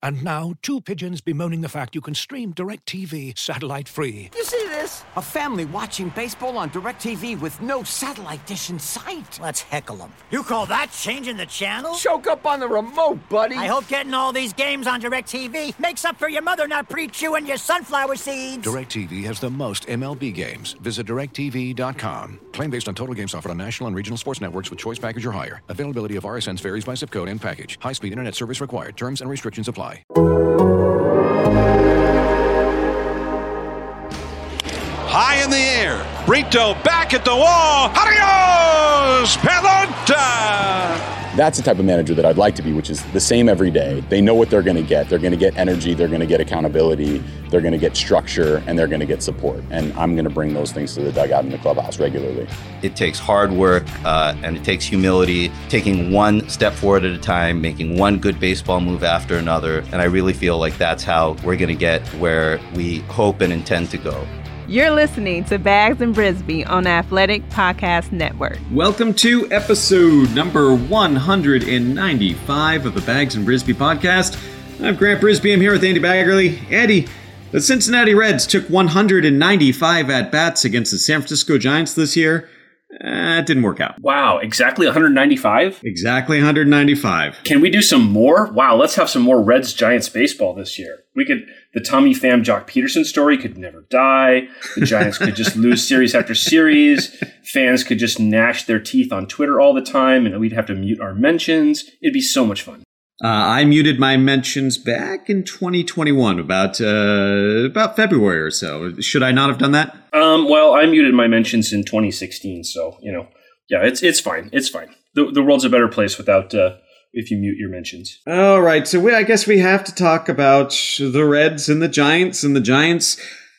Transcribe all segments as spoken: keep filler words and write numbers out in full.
And now, two pigeons bemoaning the fact you can stream DirecTV satellite-free. You see this? A family watching baseball on DirecTV with no satellite dish in sight. Let's heckle them. You call that changing the channel? Choke up on the remote, buddy. I hope getting all these games on DirecTV makes up for your mother not pre-chewing your sunflower seeds. DirecTV has the most M L B games. Visit direct T V dot com. Claim based on total games offered on national and regional sports networks with choice package or higher. Availability of R S Ns varies by zip code and package. High-speed internet service required. Terms and restrictions apply. High in the air. Brito back at the wall. Adios, Pelota! That's the type of manager that I'd like to be, which is the same every day. They know what they're going to get. They're going to get energy. They're going to get accountability. They're going to get structure, and they're going to get support. And I'm going to bring those things to the dugout in the clubhouse regularly. It takes hard work, uh, and it takes humility, taking one step forward at a time, making one good baseball move after another. And I really feel like that's how we're going to get where we hope and intend to go. You're listening to Bags and Brisbee on Athletic Podcast Network. Welcome to episode number one ninety-five of the Bags and Brisbee podcast. I'm Grant Brisbee. I'm here with Andy Baggerly. Andy, the Cincinnati Reds took one hundred ninety-five at-bats against the San Francisco Giants this year. Uh, it didn't work out. Wow, exactly one hundred ninety-five? Exactly one hundred ninety-five. Can we do some more? Wow, let's have some more Reds-Giants baseball this year. We could, the Tommy Pham Jock Peterson story could never die. The Giants could just lose series after series. Fans could just gnash their teeth on Twitter all the time, and we'd have to mute our mentions. It'd be so much fun. Uh, I muted my mentions back in twenty twenty-one, about uh, about February or so. Should I not have done that? Um, well, I muted my mentions in twenty sixteen, so, you know, yeah, it's it's fine. It's fine. The, the world's a better place without... Uh, if you mute your mentions. All right, so we, I guess we have to talk about the Reds and the Giants. And the Giants,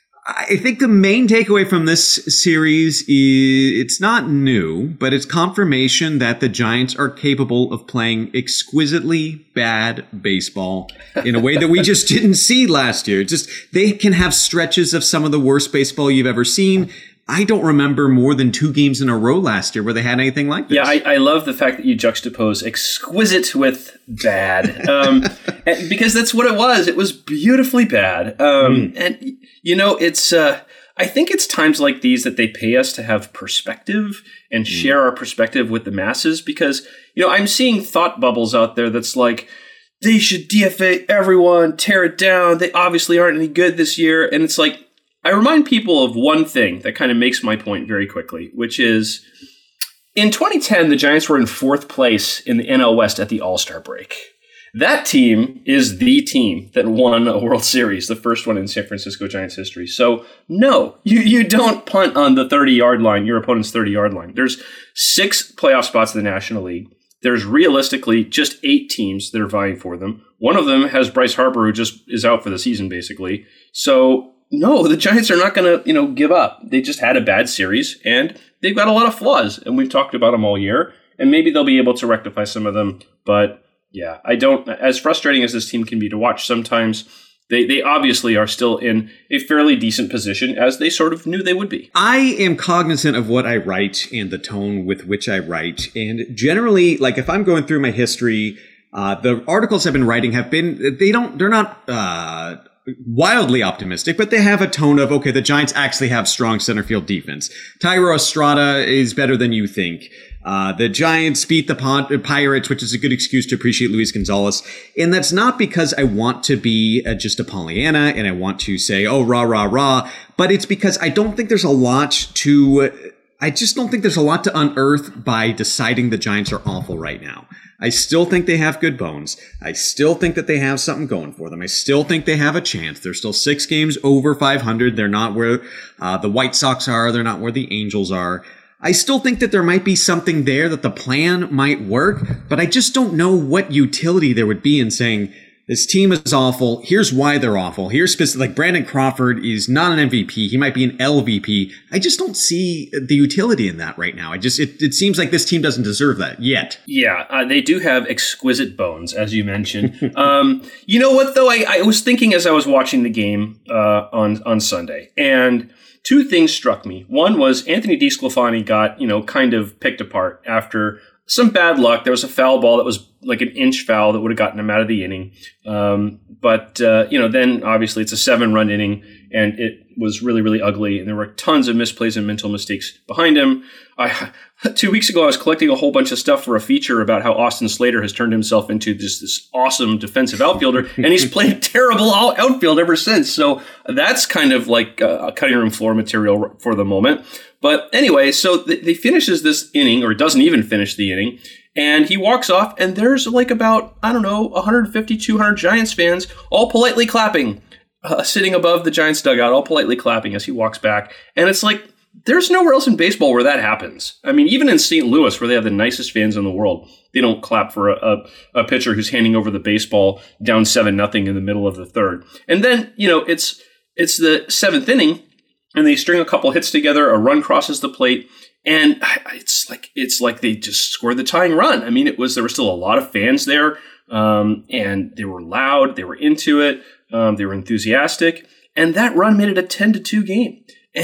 I think the main takeaway from this series is it's not new, but it's confirmation that the Giants are capable of playing exquisitely bad baseball in a way that we just didn't see last year. Just they can have stretches of some of the worst baseball you've ever seen. I don't remember more than two games in a row last year where they had anything like this. Yeah, I, I love the fact that you juxtapose exquisite with bad, um, and, because that's what it was. It was beautifully bad. Um, mm. And, you know, it's. Uh, I think it's times like these that they pay us to have perspective and mm. share our perspective with the masses because, you know, I'm seeing thought bubbles out there that's like, they should D F A everyone, tear it down. They obviously aren't any good this year. And it's like, I remind people of one thing that kind of makes my point very quickly, which is in twenty ten, the Giants were in fourth place in the N L West at the All-Star break. That team is the team that won a World Series, the first one in San Francisco Giants history. So, no, you, you don't punt on the thirty-yard line, your opponent's thirty-yard line. There's six playoff spots in the National League. There's realistically just eight teams that are vying for them. One of them has Bryce Harper, who just is out for the season, basically. So, no, the Giants are not going to, you know, give up. They just had a bad series, and they've got a lot of flaws, and we've talked about them all year, and maybe they'll be able to rectify some of them. But, yeah, I don't – as frustrating as this team can be to watch, sometimes they, they obviously are still in a fairly decent position, as they sort of knew they would be. I am cognizant of what I write and the tone with which I write, and generally, like, if I'm going through my history, uh, the articles I've been writing have been – they don't – they're not uh, – wildly optimistic, but they have a tone of, okay, the Giants actually have strong center field defense. Thairo Estrada is better than you think. Uh, the Giants beat the Pirates, which is a good excuse to appreciate Luis Gonzalez. And that's not because I want to be uh, just a Pollyanna and I want to say, oh, rah, rah, rah. But it's because I don't think there's a lot to, I just don't think there's a lot to unearth by deciding the Giants are awful right now. I still think they have good bones. I still think that they have something going for them. I still think they have a chance. They're still six games over five hundred. They're not where uh, the White Sox are. They're not where the Angels are. I still think that there might be something there, that the plan might work, but I just don't know what utility there would be in saying, this team is awful. Here's why they're awful. Here's specific, like Brandon Crawford is not an M V P. He might be an L V P. I just don't see the utility in that right now. I just, it, it seems like this team doesn't deserve that yet. Yeah, uh, they do have exquisite bones, as you mentioned. um, you know what, though? I, I was thinking as I was watching the game uh, on, on Sunday, and two things struck me. One was Anthony DeSclafani got, you know, kind of picked apart after some bad luck. There was a foul ball that was like an inch foul that would have gotten him out of the inning. Um, but, uh, you know, then obviously it's a seven run inning and it was really, really ugly. And there were tons of misplays and mental mistakes behind him. I, two weeks ago, I was collecting a whole bunch of stuff for a feature about how Austin Slater has turned himself into just this awesome defensive outfielder, and he's played terrible outfield ever since. So that's kind of like uh, cutting room floor material for the moment. But anyway, so th- they finishes this inning, or doesn't even finish the inning, and he walks off, and there's like about, I don't know, one fifty, two hundred Giants fans all politely clapping, uh, sitting above the Giants dugout, all politely clapping as he walks back. And it's like, there's nowhere else in baseball where that happens. I mean, even in Saint Louis, where they have the nicest fans in the world, they don't clap for a, a, a pitcher who's handing over the baseball down seven nothing in the middle of the third. And then, you know, it's it's the seventh inning, and they string a couple hits together. A run crosses the plate, and it's like it's like they just scored the tying run. I mean, it was there were still a lot of fans there, um, and they were loud. They were into it. Um, they were enthusiastic, and that run made it a ten to two game.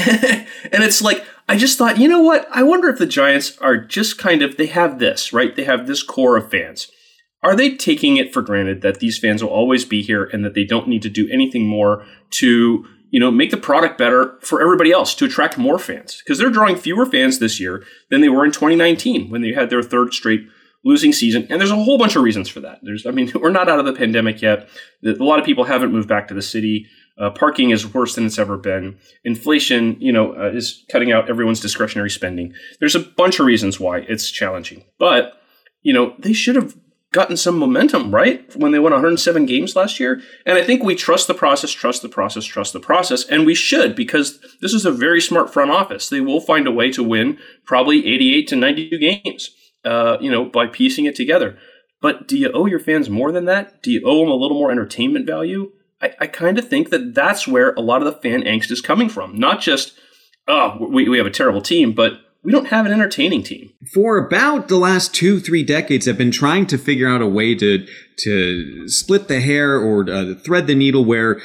And it's like, I just thought, you know what? I wonder if the Giants are just kind of, they have this, right? They have this core of fans. Are they taking it for granted that these fans will always be here and that they don't need to do anything more to, you know, make the product better for everybody else, to attract more fans? Because they're drawing fewer fans this year than they were in twenty nineteen when they had their third straight losing season. And there's a whole bunch of reasons for that. There's, I mean, we're not out of the pandemic yet. A lot of people haven't moved back to the city. Uh, parking is worse than it's ever been. Inflation, you know, uh, is cutting out everyone's discretionary spending. There's a bunch of reasons why it's challenging. But, you know, they should have gotten some momentum, right? When they won one hundred seven games last year. And I think we trust the process, trust the process, trust the process. And we should, because this is a very smart front office. They will find a way to win probably eighty-eight to ninety-two games, uh, you know, by piecing it together. But do you owe your fans more than that? Do you owe them a little more entertainment value? I, I kind of think that that's where a lot of the fan angst is coming from. Not just, oh, we, we have a terrible team, but we don't have an entertaining team. For about the last two, three decades, I've been trying to figure out a way to to split the hair or uh, thread the needle where,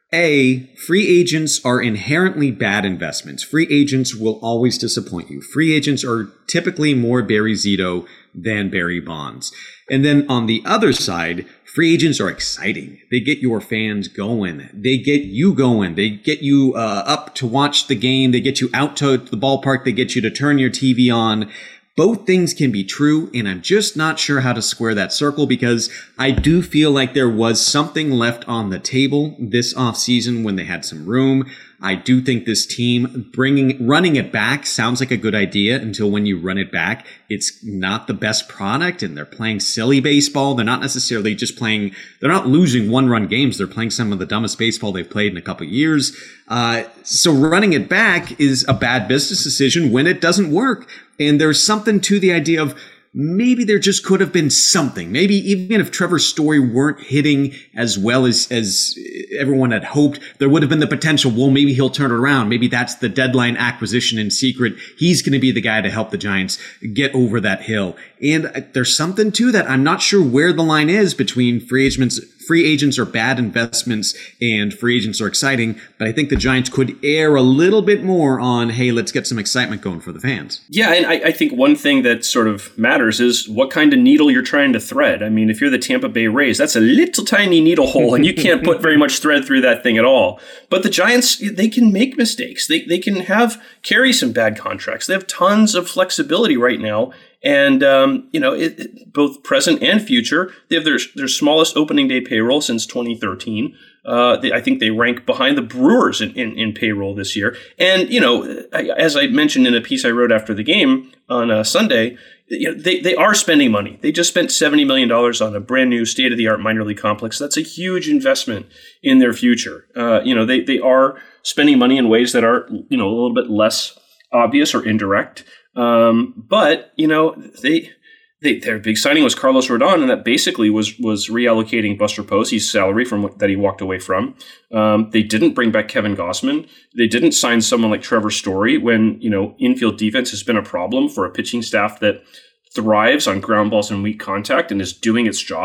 A, free agents are inherently bad investments. Free agents will always disappoint you. Free agents are typically more Barry Zito than Barry Bonds. And then on the other side, free agents are exciting. They get your fans going. They get you going. They get you uh, up to watch the game. They get you out to the ballpark. They get you to turn your T V on. Both things can be true, and I'm just not sure how to square that circle because I do feel like there was something left on the table this offseason when they had some room. I do think this team bringing running it back sounds like a good idea until when you run it back, it's not the best product and they're playing silly baseball. They're not necessarily just playing, they're not losing one-run games. They're playing some of the dumbest baseball they've played in a couple of years. Uh, so running it back is a bad business decision when it doesn't work. And there's something to the idea of maybe there just could have been something. Maybe even if Trevor Story weren't hitting as well as, as everyone had hoped, there would have been the potential, well, maybe he'll turn it around. Maybe that's the deadline acquisition in secret. He's going to be the guy to help the Giants get over that hill. And there's something to that. I'm not sure where the line is between free agents, free agents are bad investments and free agents are exciting, but I think the Giants could err a little bit more on, hey, let's get some excitement going for the fans. Yeah, and I, I think one thing that sort of matters is what kind of needle you're trying to thread. I mean, if you're the Tampa Bay Rays, that's a little tiny needle hole, and you can't put very much thread through that thing at all. But the Giants, they can make mistakes. They they can have carry some bad contracts. They have tons of flexibility right now. And, um, you know, it, it, both present and future, they have their, their smallest opening day payroll since twenty thirteen. Uh, they, I think they rank behind the Brewers in, in, in payroll this year. And, you know, I, as I mentioned in a piece I wrote after the game on uh, Sunday, you know, they, they are spending money. They just spent seventy million dollars on a brand new state-of-the-art minor league complex. That's a huge investment in their future. Uh, you know, they, they are spending money in ways that are, you know, a little bit less obvious or indirect. Um, but, you know, they, they, their big signing was Carlos Rodon, and that basically was, was reallocating Buster Posey's salary from what, that he walked away from. Um, they didn't bring back Kevin Gausman. They didn't sign someone like Trevor Story when, you know, infield defense has been a problem for a pitching staff that thrives on ground balls and weak contact and is doing its job.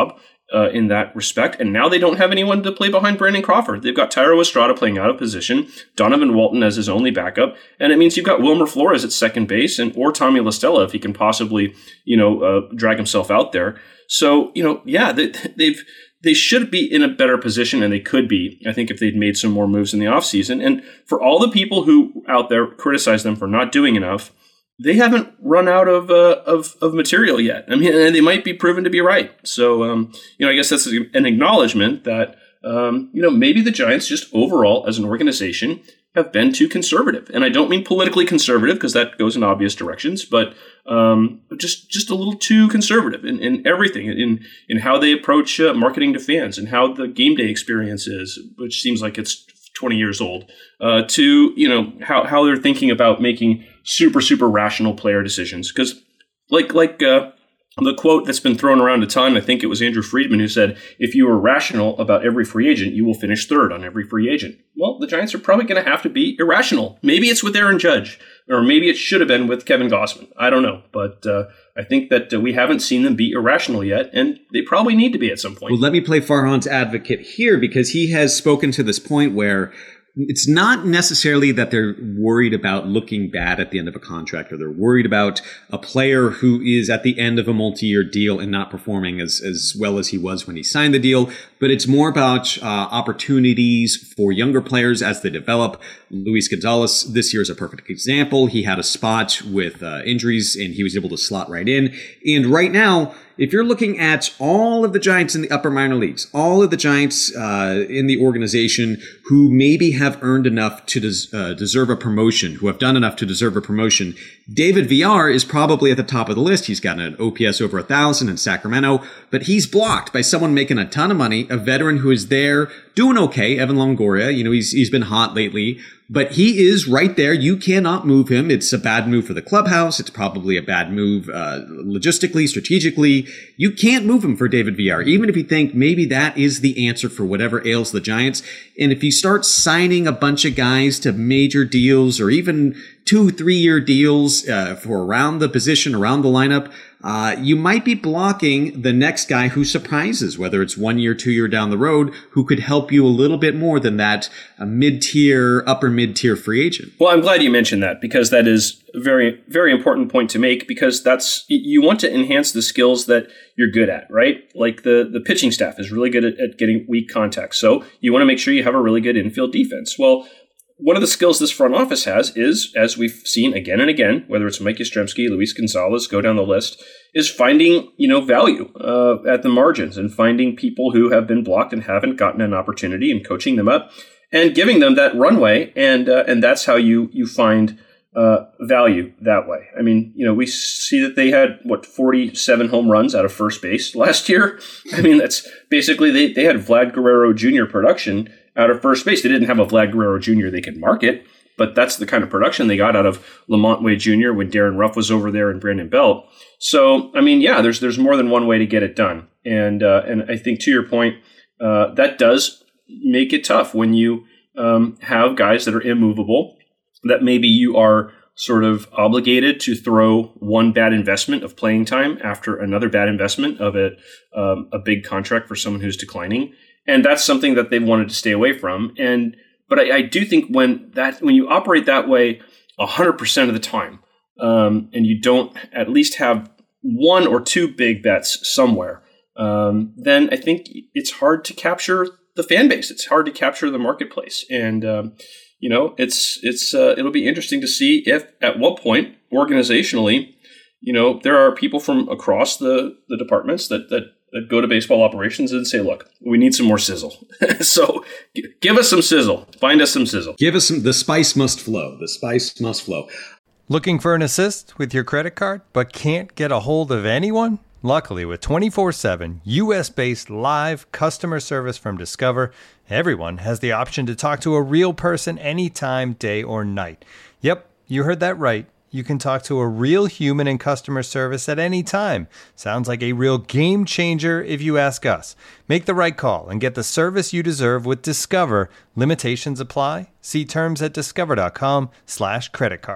uh, in that respect. And now they don't have anyone to play behind Brandon Crawford. They've got Tyro Estrada playing out of position, Donovan Walton as his only backup, and it means you've got Wilmer Flores at second base, and or Tommy La Stella if he can possibly, you know, uh, drag himself out there. So, you know, yeah, they, they've they should be in a better position, and they could be, I think, if they'd made some more moves in the offseason. And for all the people who out there criticize them for not doing enough, they haven't run out of uh, of of material yet. I mean, and they might be proven to be right. So, um, you know, I guess that's an acknowledgement that, um, you know, maybe the Giants just overall as an organization have been too conservative. And I don't mean politically conservative, because that goes in obvious directions, but um, just just a little too conservative in, in everything, in in how they approach uh, marketing to fans and how the game day experience is, which seems like it's twenty years old, uh, to, you know, how, how they're thinking about making super, super rational player decisions. Because like, like uh, the quote that's been thrown around a ton, I think it was Andrew Friedman who said, if you are rational about every free agent, you will finish third on every free agent. Well, the Giants are probably going to have to be irrational. Maybe it's with Aaron Judge, or maybe it should have been with Kevin Gausman. I don't know. But uh, I think that uh, we haven't seen them be irrational yet, and they probably need to be at some point. Well, let me play Farhan's advocate here, because he has spoken to this point where it's not necessarily that they're worried about looking bad at the end of a contract, or they're worried about a player who is at the end of a multi-year deal and not performing as, as well as he was when he signed the deal, but it's more about uh, opportunities for younger players as they develop. Luis Gonzalez this year is a perfect example. He had a spot with uh, injuries, and he was able to slot right in. And right now, if you're looking at all of the Giants in the upper minor leagues, all of the Giants uh, in the organization who maybe have earned enough to des- uh, deserve a promotion, who have done enough to deserve a promotion, David Villar is probably at the top of the list. He's got an O P S over one thousand in Sacramento, but he's blocked by someone making a ton of money, a veteran who is there doing okay, Evan Longoria. You know, he's he's been hot lately, but he is right there. You cannot move him. It's a bad move for the clubhouse. It's probably a bad move uh, logistically, strategically. You can't move him for David Villar, even if you think maybe that is the answer for whatever ails the Giants. And if you start signing a bunch of guys to major deals, or even two, three-year deals uh, for around the position, around the lineup, uh, you might be blocking the next guy who surprises, whether it's one year, two year down the road, who could help you a little bit more than that uh, mid-tier, upper mid-tier free agent. Well, I'm glad you mentioned that, because that is a very, very important point to make, because that's, you want to enhance the skills that you're good at, right? Like the, the pitching staff is really good at, at getting weak contacts. So you want to make sure you have a really good infield defense. Well, one of the skills this front office has is, as we've seen again and again, whether it's Mike Yastrzemski, Luis Gonzalez, go down the list, is finding, you know, value uh, at the margins, and finding people who have been blocked and haven't gotten an opportunity, and coaching them up and giving them that runway. And uh, and that's how you you find uh, value that way. I mean, you know, we see that they had, what, forty-seven home runs out of first base last year. I mean, that's basically, they, they had Vlad Guerrero Junior production out of first base. They didn't have a Vlad Guerrero Junior they could market, but that's the kind of production they got out of Lamont Wade Junior when Darren Ruff was over there, and Brandon Belt. So, I mean, yeah, there's there's more than one way to get it done. And uh, and I think, to your point, uh, that does make it tough when you um, have guys that are immovable, that maybe you are sort of obligated to throw one bad investment of playing time after another bad investment of a, um, a big contract for someone who's declining. And that's something that they've wanted to stay away from. And but I, I do think when that when you operate that way one hundred percent of the time, um, and you don't at least have one or two big bets somewhere, um, then I think it's hard to capture the fan base. It's hard to capture the marketplace. And um, you know, it's it's uh, it'll be interesting to see if at what point organizationally, you know, there are people from across the the departments that that. that go to baseball operations and say, look, we need some more sizzle. So g- give us some sizzle. Find us some sizzle. Give us some, the spice must flow. The spice must flow. Looking for an assist with your credit card, but can't get a hold of anyone? Luckily, with twenty-four seven U S-based live customer service from Discover, everyone has the option to talk to a real person anytime, day or night. Yep, you heard that right. You can talk to a real human in customer service at any time. Sounds like a real game changer if you ask us. Make the right call and get the service you deserve with Discover. Limitations apply. See terms at discover.com slash credit card.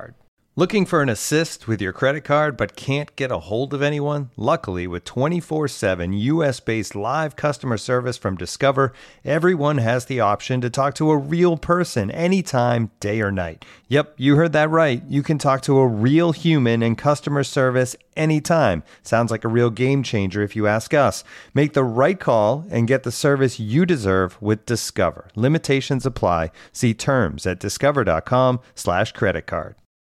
Looking for an assist with your credit card but can't get a hold of anyone? Luckily, with twenty-four seven U S-based live customer service from Discover, everyone has the option to talk to a real person anytime, day or night. Yep, you heard that right. You can talk to a real human in customer service anytime. Sounds like a real game changer if you ask us. Make the right call and get the service you deserve with Discover. Limitations apply. See terms at discover.com slash credit card.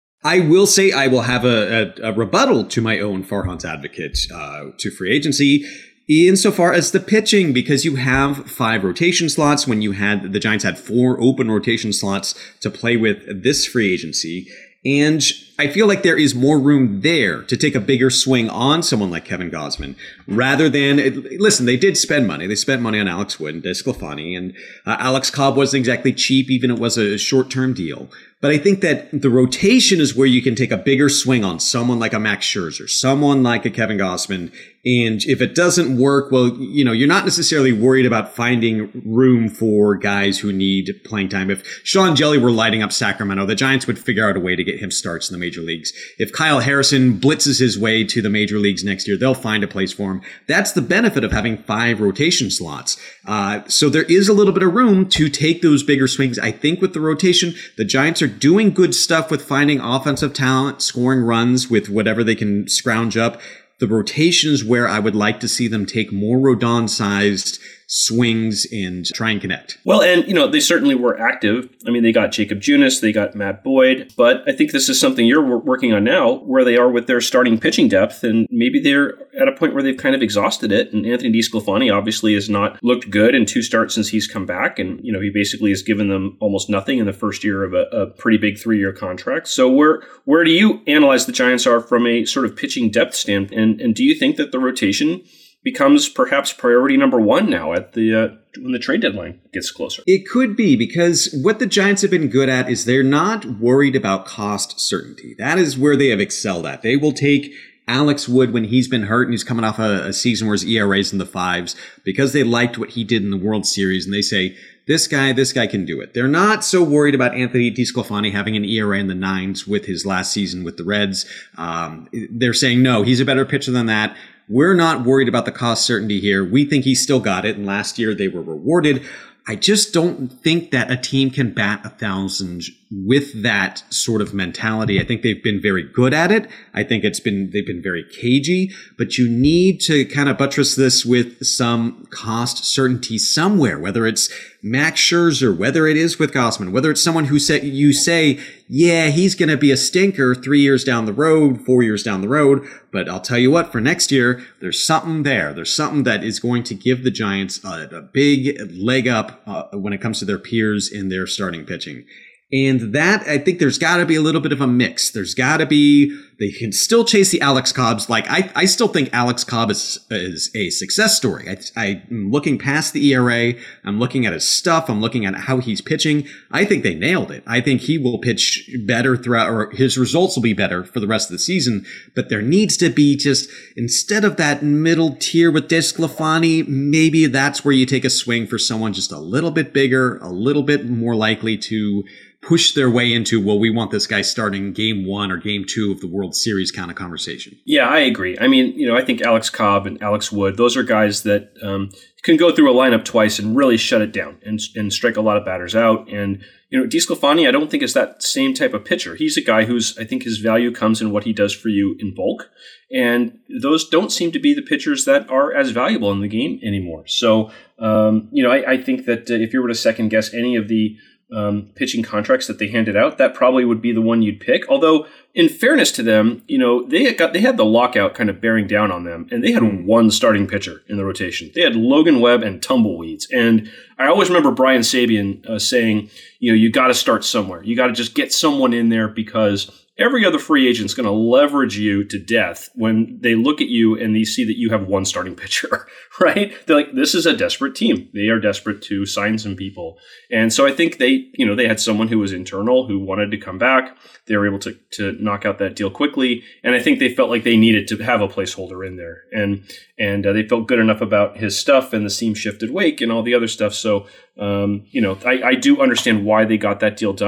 I will say I will have a, a, a rebuttal to my own Farhan's advocate uh, to free agency insofar as the pitching, because you have five rotation slots when you had the Giants had four open rotation slots to play with this free agency. And I feel like there is more room there to take a bigger swing on someone like Kevin Gausman rather than, listen, they did spend money. They spent money on Alex Wood and DeSclafani, and uh, Alex Cobb wasn't exactly cheap, even it was a short-term deal. But I think that the rotation is where you can take a bigger swing on someone like a Max Scherzer, someone like a Kevin Gausman. And if it doesn't work, well, you know, you're not necessarily worried about finding room for guys who need playing time. If Sean Jelly were lighting up Sacramento, the Giants would figure out a way to get him starts in the major leagues. If Kyle Harrison blitzes his way to the major leagues next year, they'll find a place for him. That's the benefit of having five rotation slots. Uh, so there is a little bit of room to take those bigger swings. I think with the rotation, the Giants are doing good stuff with finding offensive talent, scoring runs with whatever they can scrounge up. The rotation is where I would like to see them take more Rodon-sized swings and try and connect. Well, and, you know, they certainly were active. I mean, they got Jacob Junis, they got Matt Boyd, but I think this is something you're working on now, where they are with their starting pitching depth, and maybe they're at a point where they've kind of exhausted it. And Anthony DeSclafani obviously has not looked good in two starts since he's come back, and, you know, he basically has given them almost nothing in the first year of a, a pretty big three-year contract. So where where do you analyze the Giants are from a sort of pitching depth standpoint, and, and do you think that the rotation becomes perhaps priority number one now at the uh, when the trade deadline gets closer? It could be, because what the Giants have been good at is they're not worried about cost certainty. That is where they have excelled at. They will take Alex Wood when he's been hurt and he's coming off a, a season where his E R A is in the fives because they liked what he did in the World Series, and they say, this guy, this guy can do it. They're not so worried about Anthony DeSclafani having an E R A in the nines with his last season with the Reds. Um, they're saying, no, he's a better pitcher than that. We're not worried about the cost certainty here. We think he's still got it, and last year they were rewarded. I just don't think that a team can bat a thousand with that sort of mentality. I think they've been very good at it. I think it's been they've been very cagey, but you need to kind of buttress this with some cost certainty somewhere, whether it's Max Scherzer, whether it is with Gausman, whether it's someone who say, you say, yeah, he's going to be a stinker three years down the road, four years down the road. But I'll tell you what, for next year, there's something there. There's something that is going to give the Giants a, a big leg up uh, when it comes to their peers in their starting pitching. And that, I think there's got to be a little bit of a mix. There's got to be, they can still chase the Alex Cobbs. Like, I, I still think Alex Cobb is, is a success story. I, I'm looking past the E R A. I'm looking at his stuff. I'm looking at how he's pitching. I think they nailed it. I think he will pitch better throughout, or his results will be better for the rest of the season. But there needs to be just, instead of that middle tier with DeSclafani, maybe that's where you take a swing for someone just a little bit bigger, a little bit more likely to push their way into, well, we want this guy starting game one or game two of the World Series kind of conversation. Yeah, I agree. I mean, you know, I think Alex Cobb and Alex Wood, those are guys that um, can go through a lineup twice and really shut it down and, and strike a lot of batters out. And, you know, DeSclafani, I don't think is that same type of pitcher. He's a guy who's, I think his value comes in what he does for you in bulk. And those don't seem to be the pitchers that are as valuable in the game anymore. So, um, you know, I, I think that uh, if you were to second guess any of the Um, pitching contracts that they handed out, that probably would be the one you'd pick. Although, in fairness to them, you know, they had got they had the lockout kind of bearing down on them, and they had one starting pitcher in the rotation. They had Logan Webb and Tumbleweeds. And I always remember Brian Sabian uh, saying, you know, you got to start somewhere. You got to just get someone in there, because every other free agent is going to leverage you to death when they look at you and they see that you have one starting pitcher, right? They're like, this is a desperate team. They are desperate to sign some people. And so I think they, you know, they had someone who was internal who wanted to come back. They were able to, to knock out that deal quickly. And I think they felt like they needed to have a placeholder in there. And, and uh, they felt good enough about his stuff and the seam shifted wake and all the other stuff. So, um, you know, I, I do understand why they got that deal done.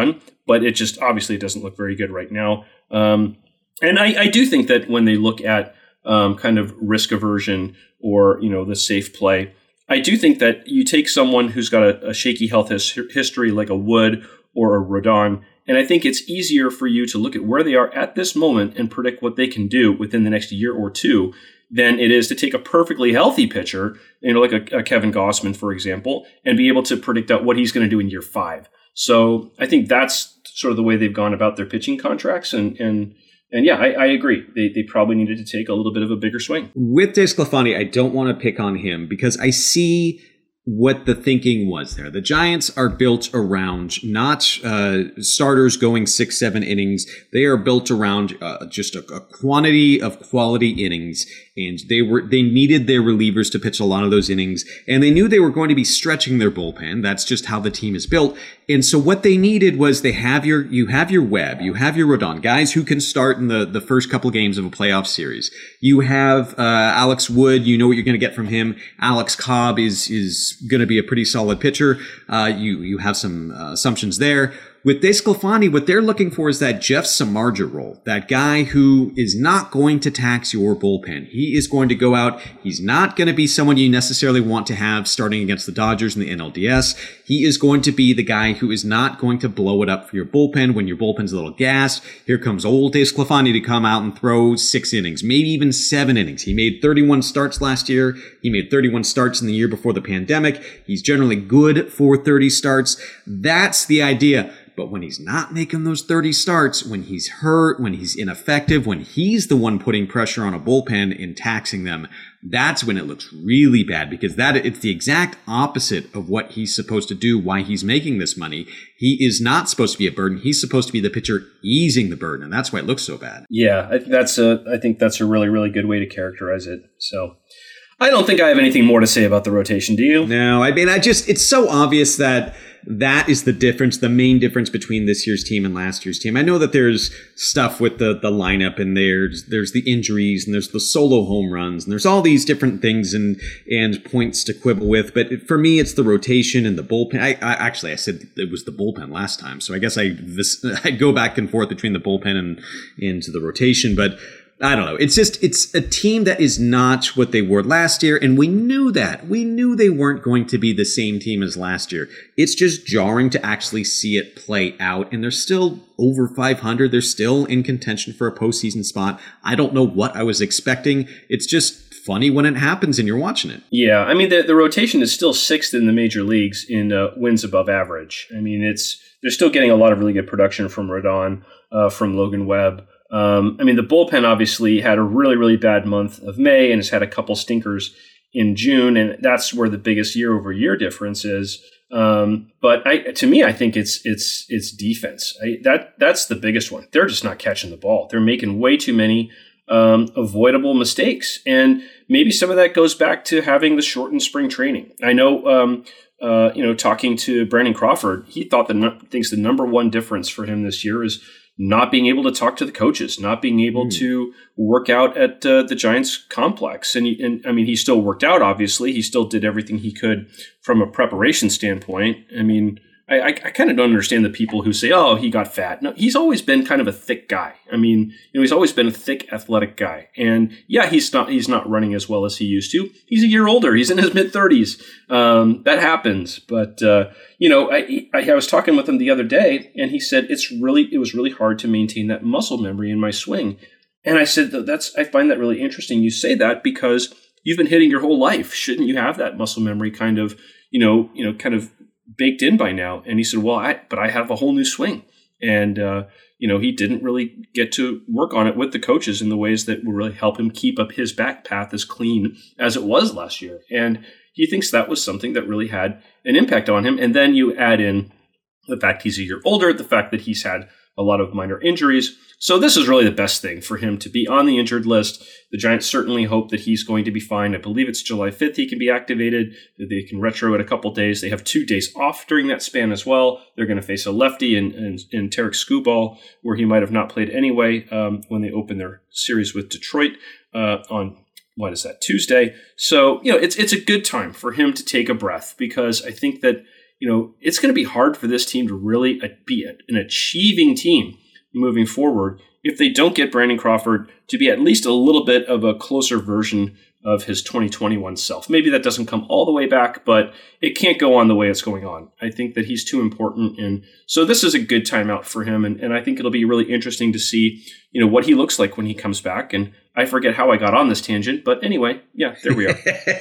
but it just obviously doesn't look very good right now. Um, and I, I do think that when they look at um, kind of risk aversion or, you know, the safe play, I do think that you take someone who's got a, a shaky health his, history like a Wood or a Rodon, and I think it's easier for you to look at where they are at this moment and predict what they can do within the next year or two than it is to take a perfectly healthy pitcher, you know, like a, a Kevin Gausman, for example, and be able to predict out what he's going to do in year five. So I think that's sort of the way they've gone about their pitching contracts. And, and, and yeah, I, I agree. They, they probably needed to take a little bit of a bigger swing. With DeSclafani, I don't want to pick on him because I see what the thinking was there. The Giants are built around not uh, starters going six, seven innings. They are built around uh, just a, a quantity of quality innings, and they were they needed their relievers to pitch a lot of those innings, and they knew they were going to be stretching their bullpen. That's just how the team is built. And so what they needed was they have your you have your Webb, you have your Rodon, guys who can start in the, the first couple games of a playoff series. You have uh, Alex Wood, you know what you're going to get from him. Alex Cobb is is going to be a pretty solid pitcher. Uh, you you have some uh, assumptions there. With DeSclafani, what they're looking for is that Jeff Samardzija role, that guy who is not going to tax your bullpen. He is going to go out. He's not going to be someone you necessarily want to have starting against the Dodgers in the N L D S. He is going to be the guy who is not going to blow it up for your bullpen when your bullpen's a little gassed. Here comes old DeSclafani to come out and throw six innings, maybe even seven innings. He made thirty-one starts last year. He made thirty-one starts in the year before the pandemic. He's generally good for thirty starts. That's the idea. But when he's not making those thirty starts, when he's hurt, when he's ineffective, when he's the one putting pressure on a bullpen and taxing them, that's when it looks really bad, because that it's the exact opposite of what he's supposed to do, why he's making this money. He is not supposed to be a burden. He's supposed to be the pitcher easing the burden, and that's why it looks so bad. Yeah, I, that's a, I think that's a really, really good way to characterize it. So I don't think I have anything more to say about the rotation, do you? No, I mean, I just, it's so obvious that that is the difference, the main difference between this year's team and last year's team. I know that there's stuff with the, the lineup, and there's there's the injuries, and there's the solo home runs, and there's all these different things and and points to quibble with. But for me, it's the rotation and the bullpen. I, I actually I said it was the bullpen last time, so I guess I this I go back and forth between the bullpen and into the rotation, but I don't know. It's just, it's a team that is not what they were last year, and we knew that. We knew they weren't going to be the same team as last year. It's just jarring to actually see it play out, and they're still over five hundred. They're still in contention for a postseason spot. I don't know what I was expecting. It's just funny when it happens and you're watching it. Yeah, I mean, the, the rotation is still sixth in the major leagues in uh, wins above average. I mean, it's they're still getting a lot of really good production from Rodon, uh, from Logan Webb. Um, I mean, the bullpen obviously had a really, really bad month of May and has had a couple stinkers in June, and that's where the biggest year-over-year difference is. Um, but I, to me, I think it's it's it's defense. I, that that's the biggest one. They're just not catching the ball. They're making way too many um, avoidable mistakes, and maybe some of that goes back to having the shortened spring training. I know, um, uh, you know, talking to Brandon Crawford, he thought the thinks the number one difference for him this year is not being able to talk to the coaches, not being able mm. to work out at uh, the Giants complex. And, he, and I mean, he still worked out, obviously. He still did everything he could from a preparation standpoint. I mean, I, I, I kind of don't understand the people who say, oh, he got fat. No, he's always been kind of a thick guy. I mean, you know, he's always been a thick, athletic guy. And yeah, he's not he's not running as well as he used to. He's a year older. He's in his mid-thirties. Um, that happens. But, uh, you know, I, I I was talking with him the other day, and he said it's really it was really hard to maintain that muscle memory in my swing. And I said, that's I find that really interesting. You say that because you've been hitting your whole life. Shouldn't you have that muscle memory kind of, you know, you know, kind of baked in by now? And he said, well, I, but I have a whole new swing. And, uh, you know, he didn't really get to work on it with the coaches in the ways that would really help him keep up his back path as clean as it was last year. And he thinks that was something that really had an impact on him. And then you add in the fact he's a year older, the fact that he's had a lot of minor injuries. So this is really the best thing for him to be on the injured list. The Giants certainly hope that he's going to be fine. I believe it's July fifth he can be activated. They can retro it a couple days. They have two days off during that span as well. They're going to face a lefty in, in, in Tarek Skubal, where he might have not played anyway um, when they open their series with Detroit uh, on, what is that, Tuesday. So, you know, it's it's a good time for him to take a breath, because I think that you know, it's going to be hard for this team to really be an achieving team moving forward if they don't get Brandon Crawford to be at least a little bit of a closer version of his twenty twenty-one self. Maybe that doesn't come all the way back, but it can't go on the way it's going on. I think that he's too important. And so this is a good timeout for him. And, and I think it'll be really interesting to see, you know, what he looks like when he comes back. And I forget how I got on this tangent, but anyway, yeah, there we are.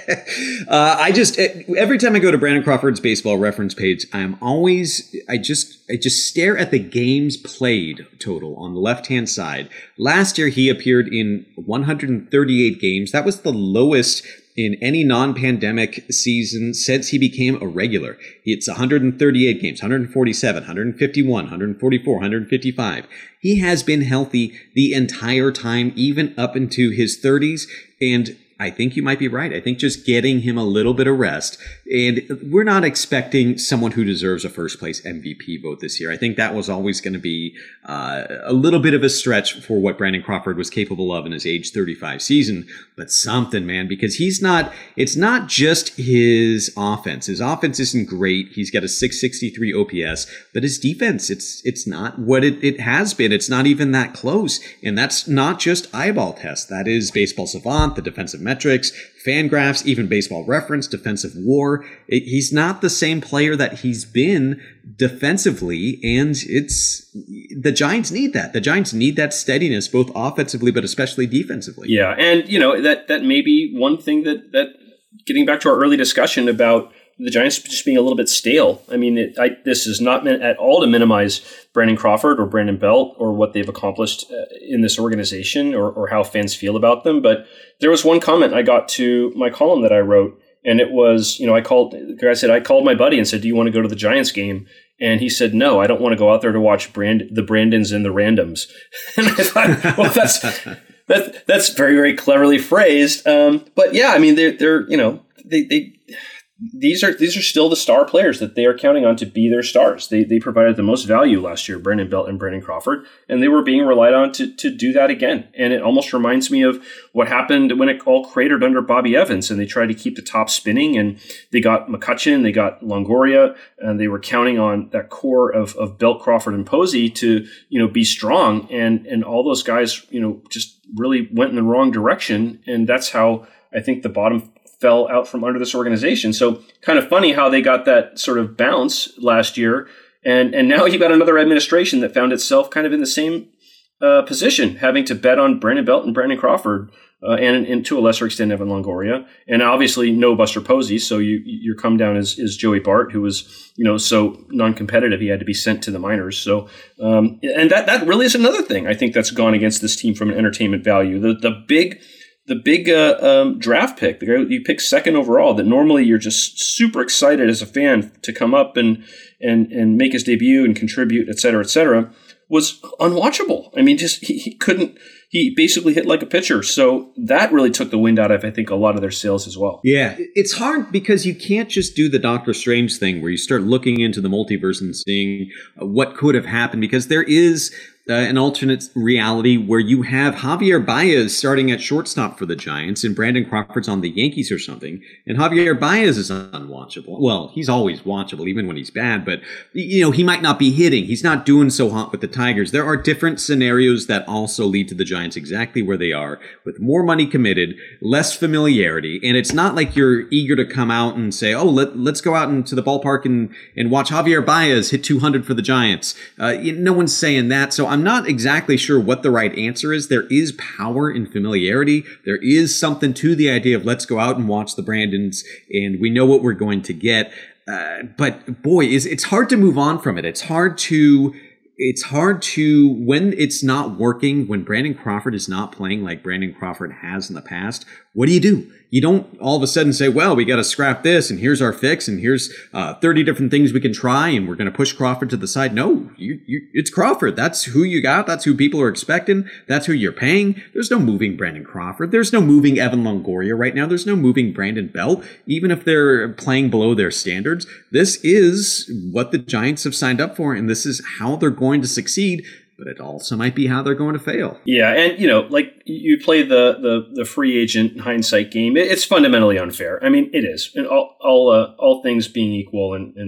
uh, I just, every time I go to Brandon Crawford's baseball reference page, I'm always, I just, I just stare at the games played total on the left-hand side. Last year, he appeared in one hundred thirty-eight games. That was the lowest in any non-pandemic season since he became a regular. It's one hundred thirty-eight games, one hundred forty-seven, one hundred fifty-one, one hundred forty-four, one hundred fifty-five. He has been healthy the entire time, even up into his thirties. And I think you might be right. I think just getting him a little bit of rest. And we're not expecting someone who deserves a first place M V P vote this year. I think that was always going to be uh, a little bit of a stretch for what Brandon Crawford was capable of in his age thirty-five season. But something, man, because he's not, it's not just his offense. His offense isn't great. He's got a six sixty-three O P S, but his defense, it's it's not what it, it has been. It's not even that close. And that's not just eyeball test. That is Baseball Savant, the defensive metrics, Fangraphs, even Baseball Reference, Defensive War. It, he's not the same player that he's been defensively, and it's the Giants need that. The Giants need that steadiness, both offensively but especially defensively. Yeah, and you know that that may be one thing that that getting back to our early discussion about the Giants just being a little bit stale. I mean, it, I, this is not meant at all to minimize Brandon Crawford or Brandon Belt or what they've accomplished uh, in this organization or, or how fans feel about them. But there was one comment I got to my column that I wrote, and it was, you know, I called, I said, I called my buddy and said, do you want to go to the Giants game? And he said, no, I don't want to go out there to watch Brand, the Brandons and the Randoms. And I thought, well, that's, that, that's very, very cleverly phrased. Um, but yeah, I mean, they're, they're, you know, they, they, These are these are still the star players that they are counting on to be their stars. They they provided the most value last year, Brandon Belt and Brandon Crawford, and they were being relied on to to do that again. And it almost reminds me of what happened when it all cratered under Bobby Evans, and they tried to keep the top spinning, and they got McCutchen, they got Longoria, and they were counting on that core of of Belt, Crawford, and Posey to you know be strong, and and all those guys you know just really went in the wrong direction, and that's how I think the bottom fell out from under this organization. So kind of funny how they got that sort of bounce last year. And and now you got another administration that found itself kind of in the same uh, position, having to bet on Brandon Belt and Brandon Crawford uh, and, and to a lesser extent, Evan Longoria. And obviously no Buster Posey. So you, your come down is, is Joey Bart, who was, you know, so non-competitive. He had to be sent to the minors. So, um, and that, that really is another thing I think that's gone against this team from an entertainment value. The, the big The big uh, um, draft pick, the guy you pick second overall, that normally you're just super excited as a fan to come up and and and make his debut and contribute, et cetera, et cetera, was unwatchable. I mean, just he, he couldn't. He basically hit like a pitcher. So that really took the wind out of, I think, a lot of their sails as well. Yeah, it's hard because you can't just do the Doctor Strange thing where you start looking into the multiverse and seeing what could have happened, because there is Uh, an alternate reality where you have Javier Baez starting at shortstop for the Giants and Brandon Crawford's on the Yankees or something, and Javier Baez is unwatchable. Well, he's always watchable, even when he's bad, but, you know, he might not be hitting. He's not doing so hot with the Tigers. There are different scenarios that also lead to the Giants exactly where they are, with more money committed, less familiarity, and it's not like you're eager to come out and say, oh, let, let's go out into the ballpark and, and watch Javier Baez hit two hundred for the Giants. Uh, no one's saying that, so I'm not exactly sure what the right answer is. There is power in familiarity. There is something to the idea of let's go out and watch the Brandons, and we know what we're going to get. Uh, but boy, is it's hard to move on from it. It's hard to, it's hard to, when it's not working, when Brandon Crawford is not playing like Brandon Crawford has in the past, what do you do? You don't all of a sudden say, well, we got to scrap this, and here's our fix, and here's uh, thirty different things we can try, and we're going to push Crawford to the side. No, you, you, it's Crawford. That's who you got. That's who people are expecting. That's who you're paying. There's no moving Brandon Crawford. There's no moving Evan Longoria right now. There's no moving Brandon Belt, even if they're playing below their standards. This is what the Giants have signed up for, and this is how they're going to succeed. But it also might be how they're going to fail. Yeah, and, you know, like you play the the, the free agent hindsight game. It's fundamentally unfair. I mean, it is. And all all, uh, all things being equal, and, and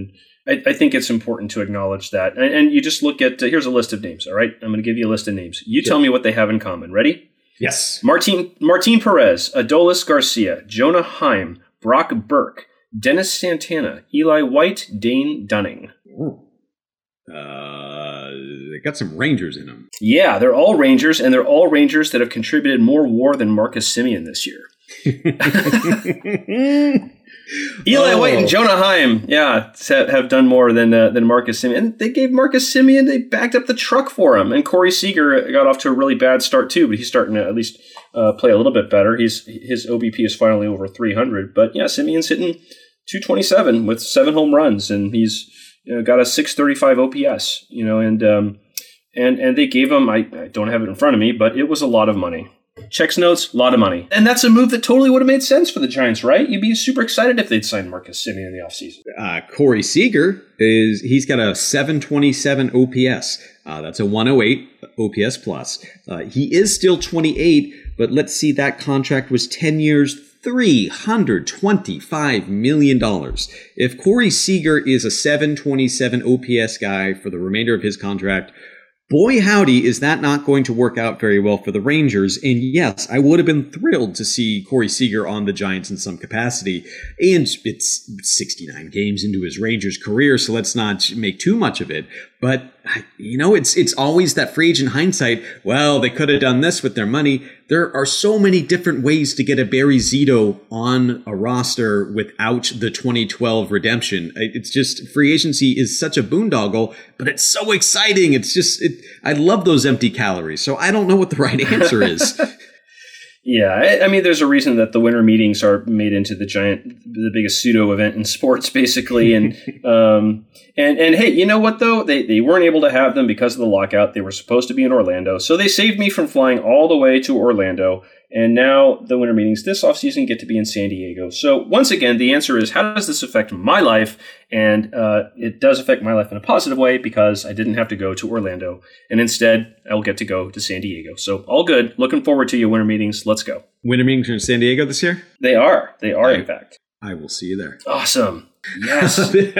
I, I think it's important to acknowledge that. And, and you just look at, uh, here's a list of names, all right? I'm going to give you a list of names. You tell me what they have in common. Ready? Yes. Martin, Martin Perez, Adolis Garcia, Jonah Heim, Brock Burke, Dennis Santana, Eli White, Dane Dunning. Ooh. Uh, they got some Rangers in them. Yeah, they're all Rangers, and they're all Rangers that have contributed more WAR than Marcus Semien this year. Eli oh. White and Jonah Heim, yeah, have done more than uh, than Marcus Semien. And they gave Marcus Semien, they backed up the truck for him. And Corey Seager got off to a really bad start too, but he's starting to at least uh, play a little bit better. He's his O B P is finally over three hundred. But yeah, Semien's hitting two twenty-seven with seven home runs, and he's you know, got a six thirty-five O P S. You know, and um, and and they gave him. I, I don't have it in front of me, but it was a lot of money. Checks notes, a lot of money. And that's a move that totally would have made sense for the Giants, right? You'd be super excited if they'd signed Marcus Semien in the offseason. Uh, Corey Seager, is he's got a seven twenty-seven O P S. Uh, that's a one oh eight O P S plus. Uh, he is still twenty-eight, but let's see, that contract was ten years, three hundred twenty-five million dollars. If Corey Seager is a seven twenty-seven O P S guy for the remainder of his contract, boy howdy, is that not going to work out very well for the Rangers. And yes, I would have been thrilled to see Corey Seager on the Giants in some capacity. And it's sixty-nine games into his Rangers career, so let's not make too much of it. But, you know, it's it's always that free agent hindsight. Well, they could have done this with their money. There are so many different ways to get a Barry Zito on a roster without the twenty twelve redemption. It's just, free agency is such a boondoggle, but it's so exciting. It's just, it, I love those empty calories. So I don't know what the right answer is. Yeah, I, I mean, there's a reason that the winter meetings are made into the giant, the biggest pseudo event in sports, basically. And um, and and hey, you know what though? They they weren't able to have them because of the lockout. They were supposed to be in Orlando, so they saved me from flying all the way to Orlando. And now the winter meetings this offseason get to be in San Diego. So once again, the answer is, how does this affect my life? And uh, it does affect my life in a positive way because I didn't have to go to Orlando. And instead, I'll get to go to San Diego. So all good. Looking forward to your winter meetings. Let's go. Winter meetings are in San Diego this year? They are. They are, in fact. I will see you there. Awesome. Yes.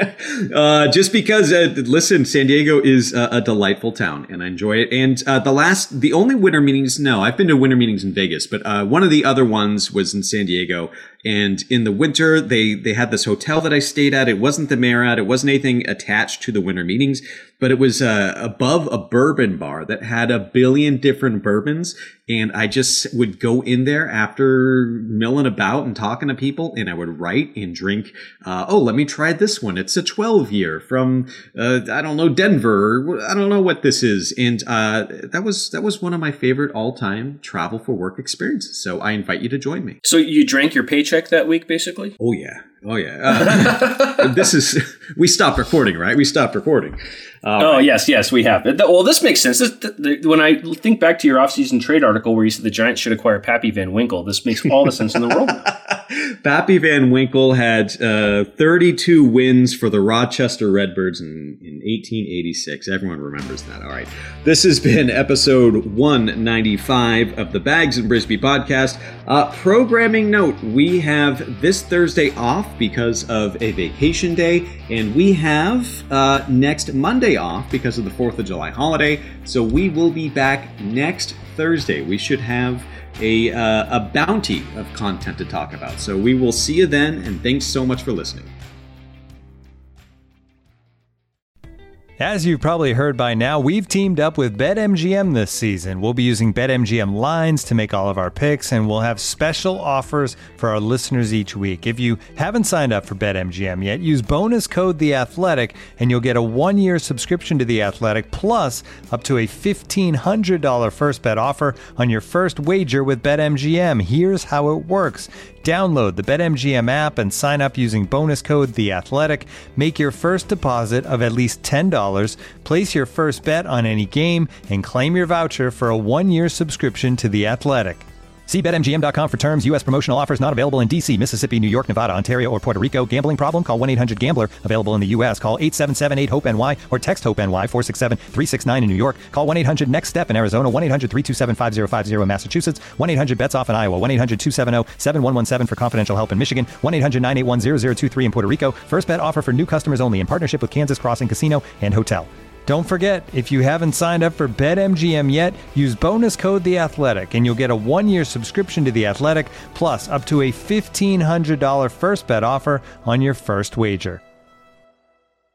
uh, just because, uh, listen, San Diego is uh, a delightful town, and I enjoy it. And uh, the last, the only winter meetings, no, I've been to winter meetings in Vegas, but uh, one of the other ones was in San Diego. And in the winter, they they had this hotel that I stayed at. It wasn't the Marriott. It wasn't anything attached to the winter meetings, but it was uh, above a bourbon bar that had a billion different bourbons. And I just would go in there after milling about and talking to people, and I would write and drink. Uh, oh, let me try this one. It's a twelve year from, uh, I don't know, Denver. I don't know what this is. And uh, that was that was one of my favorite all-time travel for work experiences. So I invite you to join me. So you drank your paycheck that week, basically? Oh, yeah. Oh, yeah. Uh, this is, we stopped recording, right? We stopped recording. Um, oh, yes, yes, we have. Well, this makes sense. This, the, the, when I think back to your offseason trade article where you said the Giants should acquire Pappy Van Winkle, this makes all the sense in the world. Pappy Van Winkle had uh, thirty-two wins for the Rochester Redbirds in, in eighteen eighty-six. Everyone remembers that. All right. This has been episode one ninety-five of the Bags and Brisbee podcast. Uh, programming note, we have this Thursday off because of a vacation day, and we have uh, next Monday off because of the fourth of July holiday. So we will be back next Thursday. We should have a, uh, a bounty of content to talk about. So we will see you then, and thanks so much for listening. As you've probably heard by now, we've teamed up with BetMGM this season. We'll be using BetMGM lines to make all of our picks, and we'll have special offers for our listeners each week. If you haven't signed up for BetMGM yet, use bonus code The Athletic, and you'll get a one-year subscription to The Athletic, plus up to a fifteen hundred dollars first bet offer on your first wager with BetMGM. Here's how it works. Download the BetMGM app and sign up using bonus code The Athletic. Make your first deposit of at least ten dollars. Place your first bet on any game and claim your voucher for a one-year subscription to The Athletic. See Bet M G M dot com for terms. U S promotional offers not available in D C, Mississippi, New York, Nevada, Ontario, or Puerto Rico. Gambling problem? Call one eight hundred gambler. Available in the U S. Call eight seven seven eight hope N Y or text HOPE-NY four six seven three six nine in New York. Call one eight hundred next step in Arizona. one eight hundred three two seven five zero five zero in Massachusetts. one eight hundred bets off in Iowa. one eight hundred two seven zero seven one one seven for confidential help in Michigan. one eight hundred nine eight one zero zero two three in Puerto Rico. First bet offer for new customers only in partnership with Kansas Crossing Casino and Hotel. Don't forget, if you haven't signed up for BetMGM yet, use bonus code The Athletic, and you'll get a one-year subscription to The Athletic, plus up to a fifteen hundred dollars first bet offer on your first wager.